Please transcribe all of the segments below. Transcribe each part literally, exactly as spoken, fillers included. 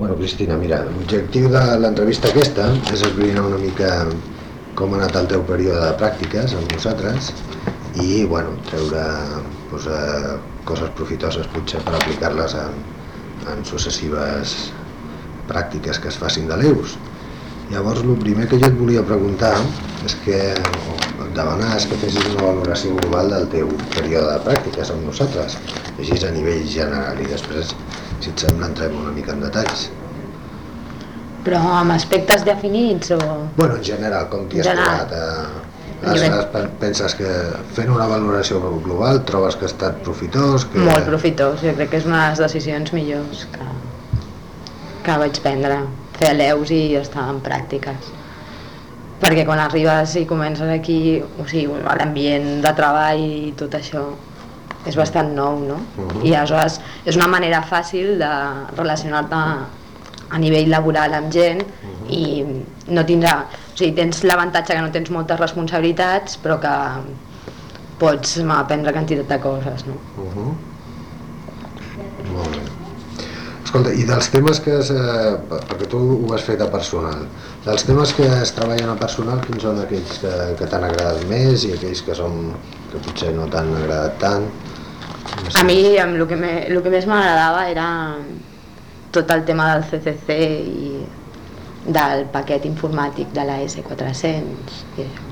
Bueno, Cristina, mira, l'objectiu de l'entrevista aquesta és esbrinar una mica com ha anat el teu període de pràctiques amb nosaltres i, bueno, treure pues, eh, coses profitoses potser per aplicar-les en, en successives pràctiques que es facin de l'E U S. Llavors, el primer que jo et volia preguntar és que et demanar és que fessis una valoració global del teu període de pràctiques amb nosaltres, així a nivell general, i després, si et sembla, entrem una mica en detalls. Però amb aspectes definits o...? Bueno, en general, com t'hi has trobat? Eh, has, has, penses que fent una valoració global trobes que ha estat profitós? Que... Molt profitós, jo crec que és una de les decisions millors que, que vaig prendre, fer l'E U S i estar en pràctiques. Perquè quan arribes i comences aquí, o sigui, l'ambient de treball i tot això és bastant nou, no? Uh-huh. I aleshores és una manera fàcil de relacionar-te a nivell laboral amb gent uh-huh. i no tindrà, o sigui, tens l'avantatge que no tens moltes responsabilitats però que pots aprendre quantitat de coses, no? Uh-huh. Molt bé. Escolta, i dels temes que es, eh, perquè tu ho has fet a personal, dels temes que es treballen a personal, quins són aquells que, que t'han agradat més i aquells que, són, que potser no t'han agradat tant? No sé. A mi el que, me, el que més m'agradava era tot el tema del C C C i del paquet informàtic de la S quatre-cents i això.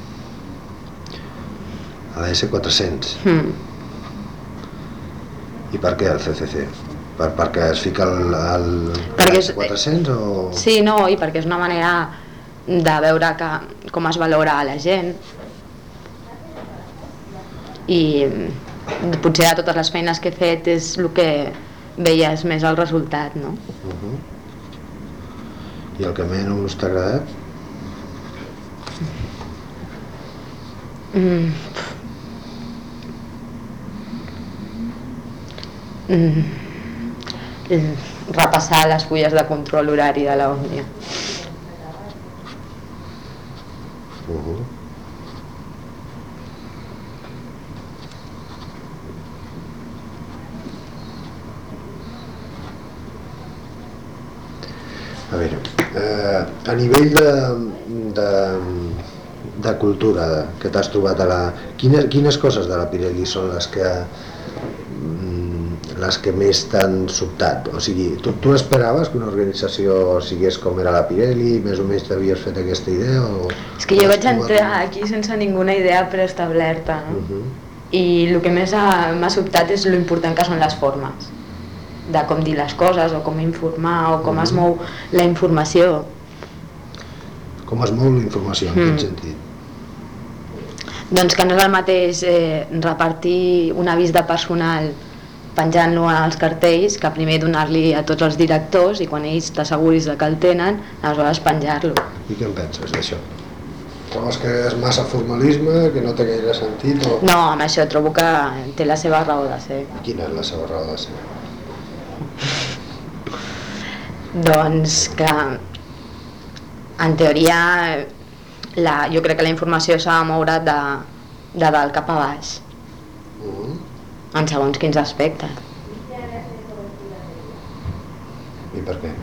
A la S quatre-cents? Mm. I per què el C C C? Per, perquè es fica el, el S quatre-cents o...? Sí, no, i perquè és una manera de veure que, com es valora a la gent i potser de totes les feines que he fet és el que veies més el resultat, no? Uh-huh. I el que menys t'ha agradat? Mm. Mm. Repassar les fulles de control horari de l'Òmnia. Uh-huh. A veure, eh, a nivell de, de, de cultura que t'has trobat a la... Quines, quines coses de la Pirelli són les que les que més t'han sobtat? O sigui, tu, tu esperaves que una organització sigués com era la Pirelli, més o menys t'havies fet aquesta idea? O... És que jo vaig entrar aquí sense ninguna idea preestablerta, no? Uh-huh. I el que més m'ha sobtat és lo important que són les formes, de com dir les coses, o com informar, o com uh-huh. es mou la informació. Com es mou la informació, en mm. quin sentit? Doncs que no és el mateix eh, repartir un avís de personal penjant-lo als cartells que primer donar-li a tots els directors i quan ells t'asseguris que el tenen, aleshores penjar-lo. I què en penses d'això? Trobes que és massa formalisme, que no té gaire sentit? O... No, amb això trobo que té la seva raó de ser. I quina és la seva raó de ser? Doncs que en teoria la, jo crec que la informació s'ha de moure de, de dalt cap a baix. Uh-huh. En segons quins aspectes. I per què?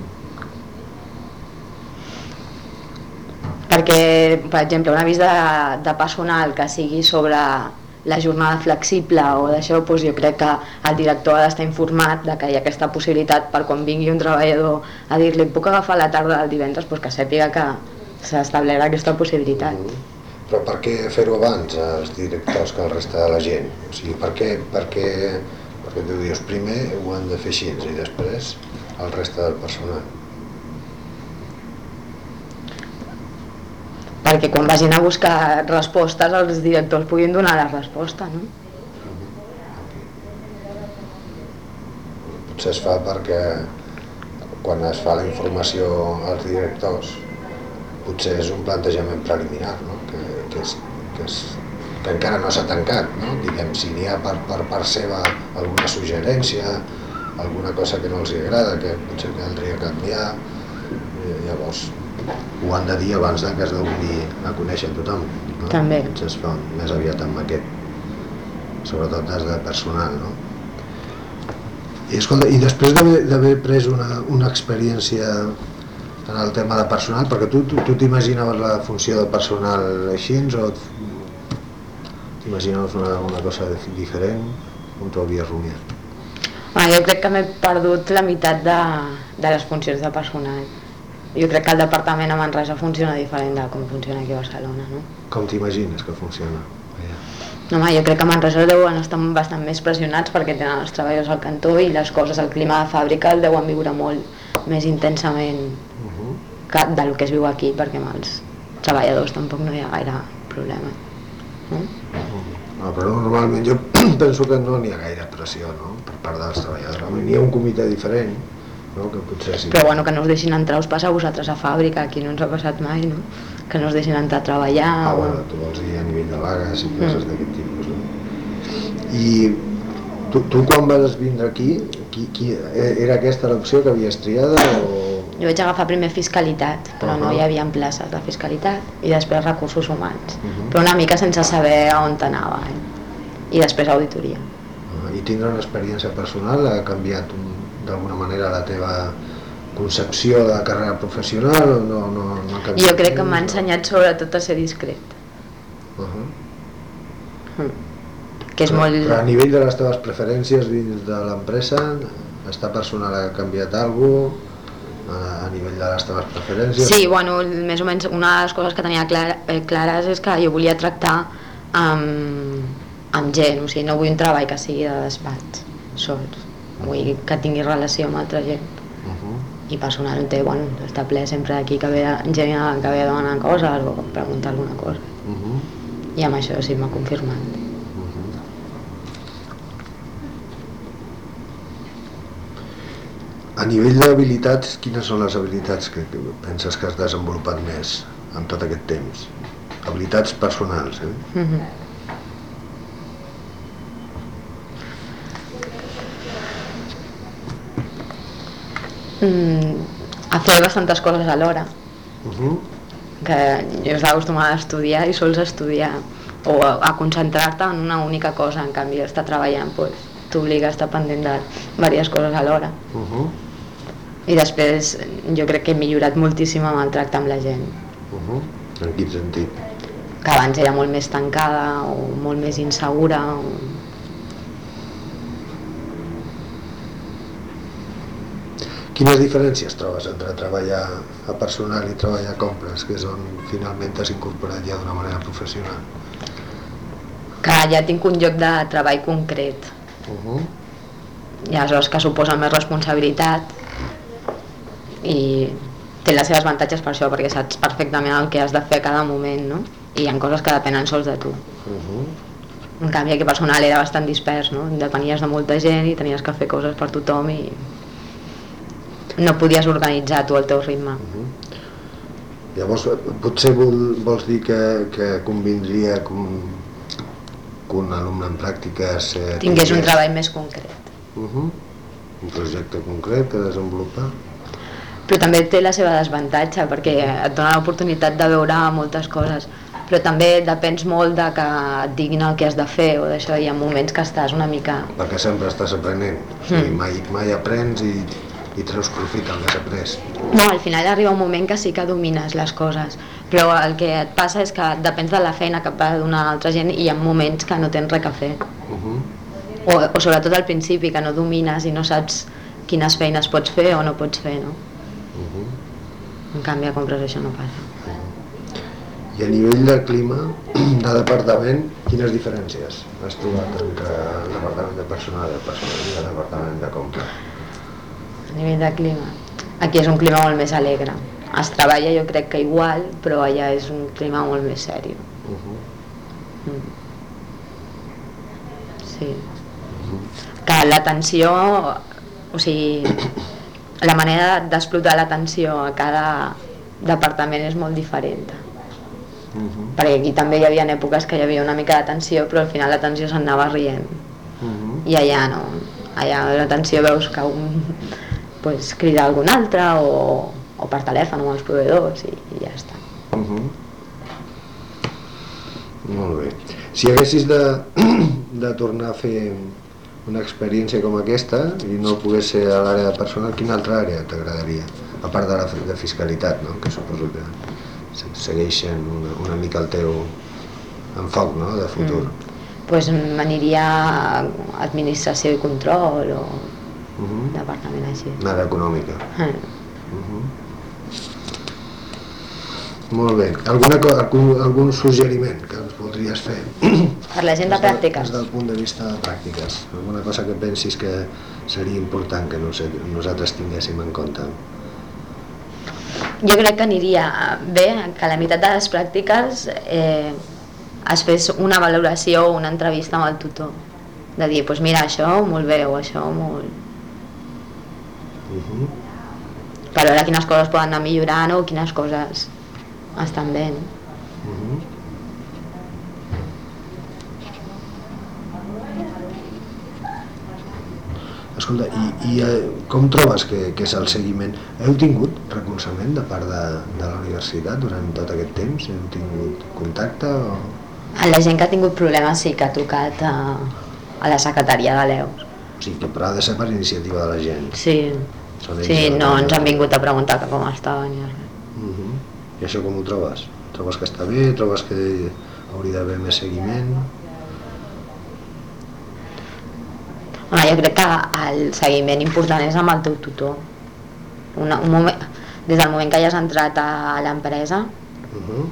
Perquè, per exemple, un avís de, de personal que sigui sobre la jornada flexible o d'això, doncs jo crec que el director ha d'estar informat de que hi ha aquesta possibilitat per quan vingui un treballador a dir-li puc agafar la tarda del divendres, doncs que sàpiga que s'ha establert aquesta possibilitat. Mm. Però per què fer-ho abans als directors que el resta de la gent? O sigui, per què, per què, perquè tu dius primer ho han de fer així i després el resta del personal? Perquè quan vagin a buscar respostes els directors puguin donar la resposta, no? Potser es fa perquè quan es fa la informació als directors potser és un plantejament preliminar, no? que, que, és, que, és, que encara no s'ha tancat, no? Diguem, si n'hi ha per, per part seva alguna suggerència, alguna cosa que no els agrada, que potser caldria canviar, llavors ho han de dir abans que es doni a conèixer tothom, no? També. Potser es fa més aviat amb aquest, sobretot des de personal, no? I, escolta, i després d'haver pres una, una experiència en el tema de personal, perquè tu tu t'imaginaves la funció de personal així o t'imaginaves una, una cosa diferent? Com t'ho havies rumiat? Ah, jo crec que m'he perdut la meitat de, de les funcions de personal. Jo crec que el departament a Manresa funciona diferent de com funciona aquí a Barcelona, no? Com t'imagines que funciona? Yeah. No, home, jo crec que a Manresa deuen estar bastant més pressionats perquè tenen els treballadors al cantó i les coses, el clima de fàbrica el deuen viure molt més intensament uh-huh. que del que es viu aquí, perquè amb els treballadors tampoc no hi ha gaire problema. No? No, però normalment jo penso que no n'hi ha gaire pressió, no? Per part dels treballadors. N'hi ha un comitè diferent, no? Que potser sí. Però bueno, que no us deixin entrar, us passa a vosaltres a fàbrica, aquí no ens ha passat mai, no? Que no us deixin entrar a treballar. Ah, o... bueno, tu vols dir a nivell de vagues i coses mm. d'aquest tipus, no? I tu, tu quan vas vindre aquí, qui, qui, era aquesta l'opció que havies triada o...? Jo vaig agafar primer fiscalitat, però uh-huh. no hi havia places de fiscalitat, i després recursos humans, uh-huh. però una mica sense saber on t'anava, eh? I després auditoria. Uh, I tindre una experiència personal ha canviat d'alguna manera la teva concepció de carrera professional o no, no, no ha canviat? Jo crec que m'ha ensenyat sobretot a ser discret. Uh-huh. Mm. Que és però, molt... però a nivell de les teves preferències dins de l'empresa, està personal ha canviat alguna cosa? A nivell de les teves preferències? Sí, bueno, més o menys una de les coses que tenia clar, eh, clares és que jo volia tractar amb, amb gent, o sigui, no vull un treball que sigui de despatx sols, vull que tingui relació amb altra gent. Uh-huh. I personalment, bueno, està ple sempre d'aquí que ve gent que ve a demanar coses o preguntar alguna cosa. Uh-huh. I amb això sí m'ha confirmat. A nivell d'habilitats, quines són les habilitats que, que penses que has desenvolupat més en tot aquest temps? Habilitats personals, eh? Mm-hmm. Mm, a fer bastantes coses alhora. Uh-huh. Que jo estava acostumada a estudiar i sols estudiar o a, a concentrar-te en una única cosa, en canvi estar treballant pues, t'obliga a estar pendent de diverses coses alhora. Uh-huh. I després jo crec que he millorat moltíssim amb el tracte amb la gent. Uh-huh. En quin sentit? Que abans era molt més tancada o molt més insegura. O... Quines diferències trobes entre treballar a personal i treballar a compres, que és on finalment t'has incorporat ja d'una manera professional? Que ja tinc un lloc de treball concret. Uh-huh. I aleshores que suposa més responsabilitat i té les seves avantatges per això, perquè saps perfectament el que has de fer a cada moment, no? I hi ha coses que depenen sols de tu. Uh-huh. En canvi aquí personal era bastant dispers, no? Depenies de molta gent i tenies que fer coses per tothom i no podies organitzar tu el teu ritme. Uh-huh. Llavors potser vol, vols dir que, que convindria que un, que un alumne en pràctiques eh, tingués un treball més concret. Uh-huh. Un projecte concret que desenvolupar. Però també té la seva desavantatge perquè et dona l'oportunitat de veure moltes coses, però també depens molt de que et diguin el que has de fer o d'això, hi ha moments que estàs una mica... Perquè sempre estàs aprenent, mm. o sigui, mai, mai aprens i, i treus profit del que has après. No, al final arriba un moment que sí que domines les coses, però el que et passa és que depens de la feina que et va donar altra gent i hi ha moments que no tens res a fer. Uh-huh. o, o sobretot al principi, que no domines i no saps quines feines pots fer o no pots fer, no? Uh-huh. En canvi a compres això no passa. Uh-huh. I a nivell de clima, de departament, quines diferències has trobat entre el departament de personal i el personal i el departament de compra? A nivell de clima, aquí és un clima molt més alegre, es treballa jo crec que igual, però allà és un clima molt més seri. Uh-huh. Mm. Sí. Uh-huh. Que l'atenció, o sigui, la manera d'explotar l'atenció a cada departament és molt diferent. Uh-huh. Perquè aquí també hi havia èpoques que hi havia una mica d'atenció, però al final l'atenció s'anava rient. Uh-huh. I allà no, allà l'atenció veus que un pues, crida a algun altre o, o per telèfon amb els proveïdors i, i ja està. Uh-huh. Molt bé. Si haguessis de, de tornar a fer una experiència com aquesta i no pogués ser a l'àrea de personal, quina altra àrea t'agradaria? A part de la de fiscalitat, no? Que suposo que segueix sent una, una mica el teu enfoc, no? De futur. Mm. Pues m'aniria a administració i control o uh-huh. departament així. Una àrea econòmica. Eh. Uh-huh. Molt bé. Alguna, algun, algun suggeriment que ens voldries fer? Per la gent de pràctiques? Des del punt de vista de pràctiques. Alguna cosa que pensis que seria important que nosaltres tinguéssim en compte? Jo crec que aniria bé que a la meitat de les pràctiques eh, es fes una valoració o una entrevista amb el tutor. De dir, doncs mira, això molt bé o això molt... Uh-huh. Per veure quines coses poden anar millorant o quines coses estan bé. Uh-huh. Escolta, i, i eh, com trobes que, que és el seguiment? Heu tingut recolzament de part de, de la universitat durant tot aquest temps? Heu tingut contacte? O... La gent que ha tingut problemes sí que ha trucat a, a la secretaria de l'E U S. O sigui, que però ha de ser per iniciativa de la gent. Sí, sí, no ens han vingut a preguntar que com estaven. Uh-huh. I això com ho trobes? Trobes que està bé? Trobes que hauria d'haver més seguiment? Home, jo crec que el seguiment important és amb el teu tutor. Una, un moment, des del moment que ja has entrat a l'empresa. Uh-huh.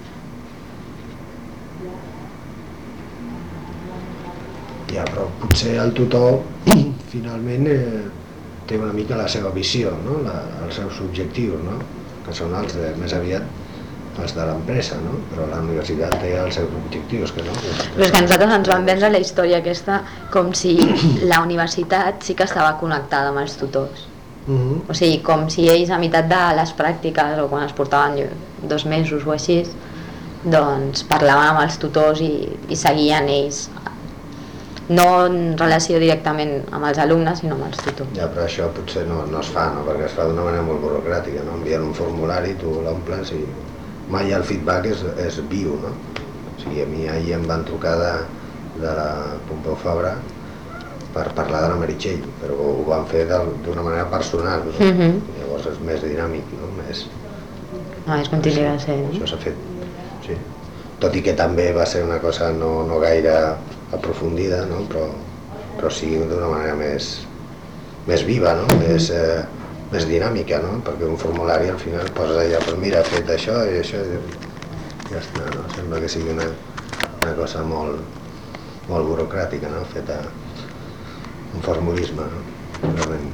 Ja, però potser el tutor finalment eh, té una mica la seva visió, no? La, els seus objectius, no? Que són els de, més aviat els de l'empresa, no? Però la universitat té els seus objectius, que no? Que però és que nosaltres ens van vendre la història aquesta com si la universitat sí que estava connectada amb els tutors. Uh-huh. O sigui, com si ells a meitat de les pràctiques o quan es portaven dos mesos o així, doncs parlaven amb els tutors i, i seguien ells, no en relació directament amb els alumnes sinó amb els tutors. Ja, però això potser no, no es fa, no? Perquè es fa d'una manera molt burocràtica, no? Envien un formulari, tu l'omples i mai el feedback és, és viu, no? O sigui, a mi ahir em van trucar de, de la Pompeu Fabra per parlar de la Meritxell, però ho van fer d'una manera personal, no? Uh-huh. Llavors és més dinàmic, no? Més... No, és continua sent. Això s'ha fet, sí. Tot i que també va ser una cosa no, no gaire aprofundida, no? Però, però sí d'una manera més, més viva, no? Uh-huh. Més, eh, més dinàmica, no? Perquè un formulari al final poses allà, pues mira, he fet això i això i ja està, no? Sembla que sigui una, una cosa molt, molt burocràtica, no? Feta un formulisme, no? Realment.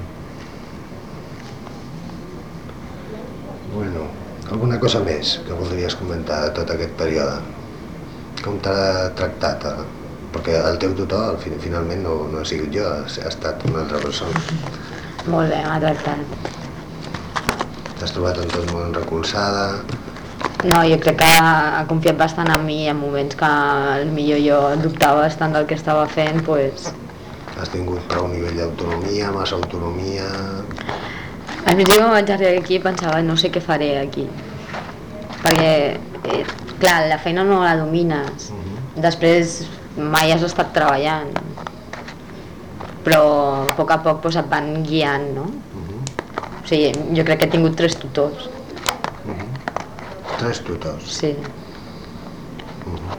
Bueno, alguna cosa més que voldries comentar de tot aquest període? Com t'ha tractat? Eh? Perquè el teu tutor finalment no, no ha sigut jo, ha estat una altra persona. Molt bé, m'ha tractat. T'has trobat en tot molt recolzada? No, jo crec que ha confiat bastant en mi en moments que potser jo dubtava bastant del que estava fent, doncs... Has tingut prou nivell d'autonomia, massa autonomia... Al principi quan vaig arribar aquí pensava no sé què faré aquí, perquè, eh, clar, la feina no la domines, uh-huh. Després mai has estat treballant, però a poc a poc pues, et van guiant, no? Uh-huh. O sigui, jo crec que he tingut tres tutors. Uh-huh. Tres tutors? Sí. Uh-huh.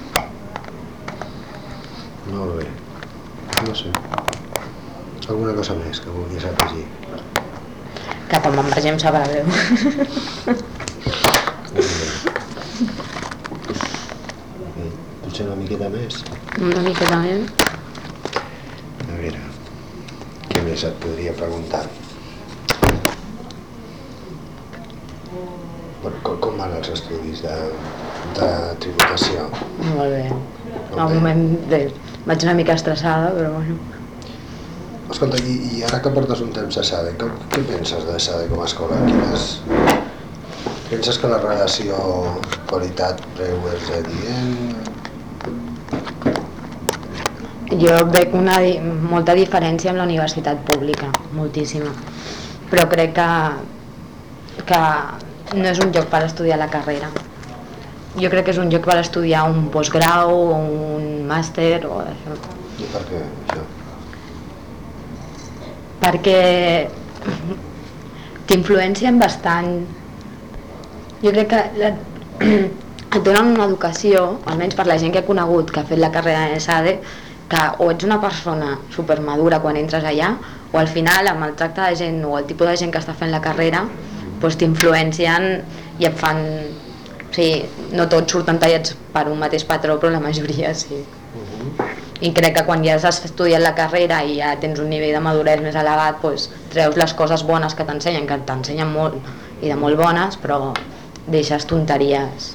Molt bé. No sé. Alguna cosa més que vulguis afegir? Que quan m'embargem sabrà greu. Okay. Potser una miqueta més? Una miqueta més? A veure, què més et podria preguntar? Bueno, com, com van els estudis de, de tributació? Molt bé. Al moment bé, vaig una mica estressada, però bueno. Escolta, i, i ara que portes un temps a SADE, què, què penses de SADE com a escola? Quines... Penses que la relació qualitat-preu és adient? Jo veig una, molta diferència amb la universitat pública, moltíssima. Però crec que, que no és un lloc per estudiar la carrera. Jo crec que és un lloc per estudiar un postgrau o un màster o això. I per què això? perquè t'influencien bastant. Jo crec que la, et donen una educació, almenys per la gent que he conegut que ha fet la carrera en ESADE, que o ets una persona supermadura quan entres allà, o al final amb el tracte de gent o el tipus de gent que està fent la carrera doncs t'influencien i et fan, o sigui, no tots surten tallats per un mateix patró, però la majoria sí. I crec que quan ja has estudiat la carrera i ja tens un nivell de maduresa més elevat, doncs treus les coses bones que t'ensenyen, que t'ensenyen molt i de molt bones, però deixes tonteries.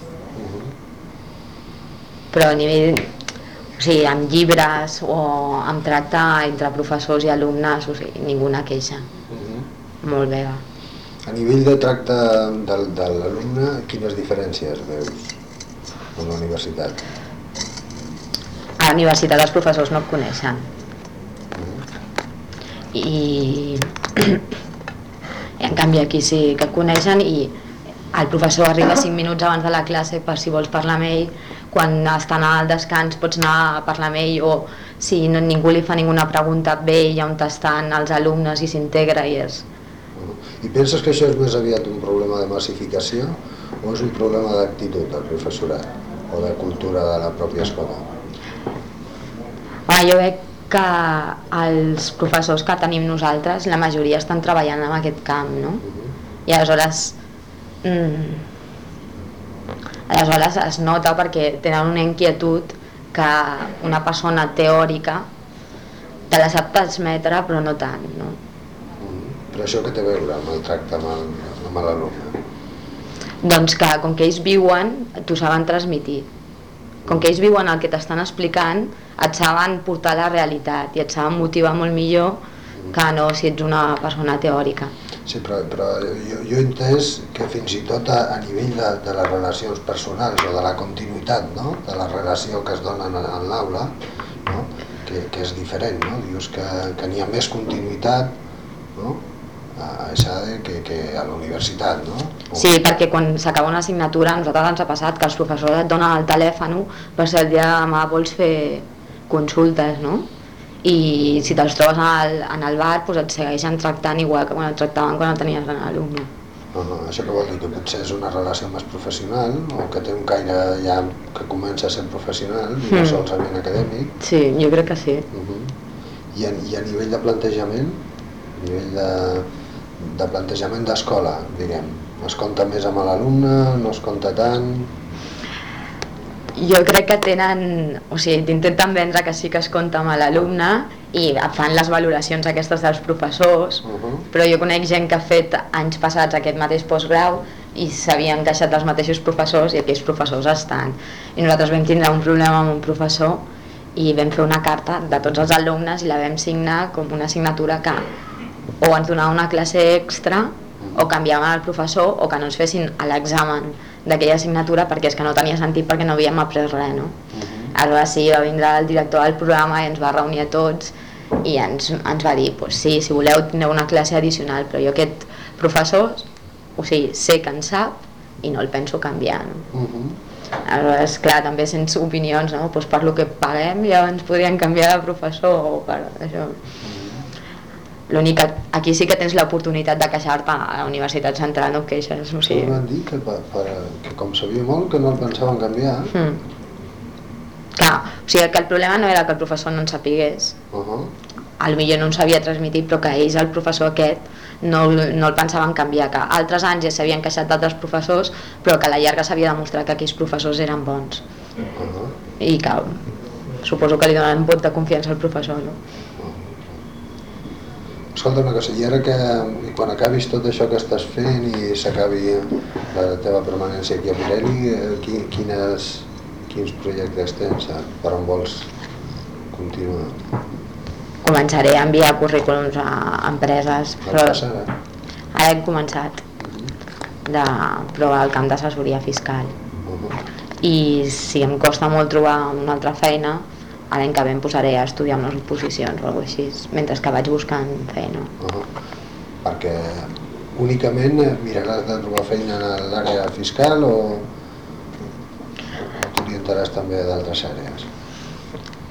Però a nivell, o sigui, amb llibres o amb tracte entre professors i alumnes, o sigui, ninguna queixa. Uh-huh. Molt bé. A nivell de tracte de, de l'alumne, quines diferències veus a la universitat? A la universitat els professors no et coneixen. Uh-huh. I, i en canvi aquí sí que et coneixen i el professor arriba cinc minuts abans de la classe per si vols parlar amb ell, quan estan al descans pots anar a parlar amb ell, o si no, ningú li fa ninguna pregunta ve ell on estan els alumnes i s'integra i és... I penses que això és més aviat un problema de massificació o és un problema d'actitud del professorat o de cultura de la pròpia escola? Ah, jo veig que els professors que tenim nosaltres, la majoria estan treballant en aquest camp, no? Uh-huh. I aleshores mm, aleshores es nota perquè tenen una inquietud que una persona teòrica te la sap transmetre però no tant, no? Però això què té a veure amb el tracte amb l'alumne? Doncs que com que ells viuen, t'ho saben transmitir. Com que ells viuen el que t'estan explicant, et saben portar a la realitat i et saben motivar molt millor que no si ets una persona teòrica. Sí, però, però jo, jo he entès que fins i tot a, a nivell de, de les relacions personals o de la continuïtat, no? De la relació que es dona en, en l'aula, no? que, que és diferent, no? Dius que, que n'hi ha més continuïtat, no? A ESADE que, que a la universitat, no? O... Sí, perquè quan s'acaba una assignatura a nosaltres ens ha passat que els professors et donen el telèfon per si el dia de demà vols fer consultes, no? I si te'ls trobes en el, en el bar doncs et segueixen tractant igual que quan et tractaven quan el tenies en l'alumne. Uh-huh. Això què vol dir? Que potser és una relació més professional o que té un caire ja que comença a ser professional i no mm. solament acadèmic? Sí, jo crec que sí. Uh-huh. I, a, I a nivell de plantejament, a nivell de, de plantejament d'escola, diguem, es compta més amb l'alumne, no es compta tant? Jo crec que tenen, o sigui, t'intenten vendre que sí que es compta amb l'alumne i fan les valoracions aquestes dels professors, uh-huh. però jo conec gent que ha fet anys passats aquest mateix postgrau i s'havien queixat dels mateixos professors i aquells professors estan. I nosaltres vam tindre un problema amb un professor i vam fer una carta de tots els alumnes i la vam signar com una assignatura que o ens donava una classe extra o canviaven el professor o que no ens fessin l'examen d'aquella assignatura perquè és que no tenia sentit perquè no havíem après res, no? Uh-huh. Aleshores sí, va vindre el director del programa i ens va reunir a tots i ens, ens va dir, pues sí, si voleu tindreu una classe addicional, però jo aquest professor, o sigui, sé que en sap i no el penso canviar, no? Uh-huh. Aleshores, clar, també sents opinions, no? Pues per lo que paguem ja ens podrien canviar de professor o per això. L'únic que aquí sí que tens l'oportunitat de queixar-te a la Universitat Central, no et queixes, o sigui... Em van dir que, per, per, que com sabia molt que no el pensaven canviar. Mm. Clar, o sigui que el problema no era que el professor no en sapigués, uh-huh. al millor no en sabia transmitir, però que ells, el professor aquest, no, no el pensaven canviar, que altres anys ja s'havien queixat d'altres professors, però que a la llarga s'havia demostrat que aquells professors eren bons. Uh-huh. I que suposo que li donen un vot de confiança al professor, no? Escolta una cosa, i ara que quan acabis tot això que estàs fent i s'acabi la teva permanència aquí a Pirelli, quines, quins projectes tens, per on vols continuar? Començaré a enviar currículums a empreses, però ara hem començat de provar el camp d'assessoria fiscal. Uh-huh. I si em costa molt trobar una altra feina, l'any que ve em posaré a estudiar unes oposicions o alguna cosa així, mentre que vaig buscant feina. Uh-huh. Perquè únicament miraràs de trobar feina en l'àrea fiscal o, o t'orientaràs també a d'altres àrees?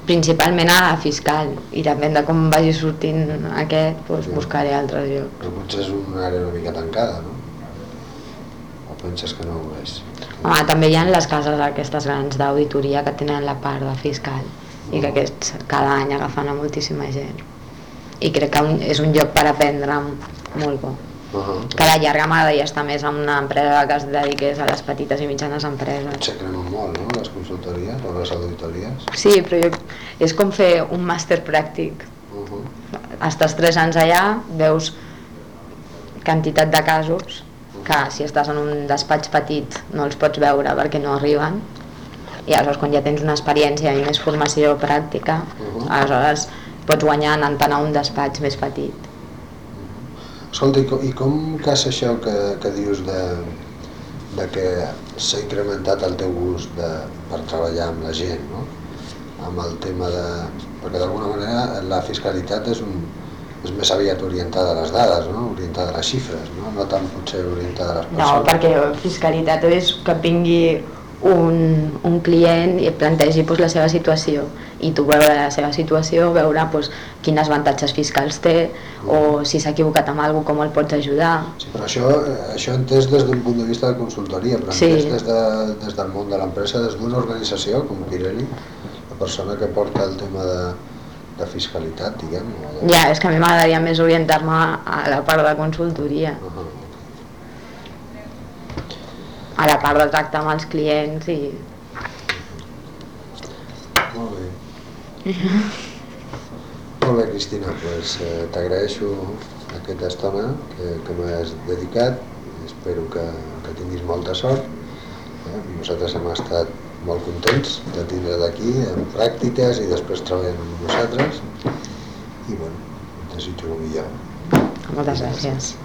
principalment a fiscal, i depèn de com vagi sortint aquest, doncs buscaré altres llocs. Però potser és una àrea una mica tancada, no? O penses que no ho és? Home, també hi ha les cases aquestes grans d'auditoria que tenen la part de fiscal i que aquests cada any agafen a moltíssima gent, i crec que és un lloc per aprendre molt bo. Uh-huh. Que a la llarga m'agradaria estar més en una empresa que es dediqués a les petites i mitjanes empreses. Potser cremen molt, no?, les consultories o les auditories. Sí, però jo, és com fer un màster pràctic. Uh-huh. Estàs tres anys allà, veus quantitat de casos que si estàs en un despatx petit no els pots veure perquè no arriben, i aleshores quan ja tens una experiència i més formació pràctica, uh-huh, aleshores pots guanyar anant a un despatx més petit. Escolta, i com, i com cas això que, que dius de, de que s'ha incrementat el teu gust de, per treballar amb la gent, no? Amb el tema de... perquè d'alguna manera la fiscalitat és, un, és més aviat orientada a les dades, no? Orientada a les xifres, no? No tant potser orientada a les persones. No, perquè fiscalitat és que vingui un, un client i et plantegi pues, la seva situació, i tu veure la seva situació, veure pues, quins avantatges fiscals té, mm, o si s'ha equivocat amb alguna cosa, com el pots ajudar. Sí, però això, això entès des d'un punt de vista de consultoria, però sí, entès des, de, des del món de l'empresa, des d'una organització com Pirelli, la persona que porta el tema de, de fiscalitat, diguem. O de... Ja, és que a mi m'agradaria més orientar-me a la part de consultoria. Uh -huh. A la part de tractar amb els clients i... Molt bé. Molt bé, Cristina, pues, eh, t'agraeixo aquesta estona que, que m'has dedicat, espero que, que tinguis molta sort. Eh? Nosaltres hem estat molt contents de tindre't aquí en pràctiques i després treballant amb nosaltres, i bueno, et desitjo el millor. Moltes gràcies.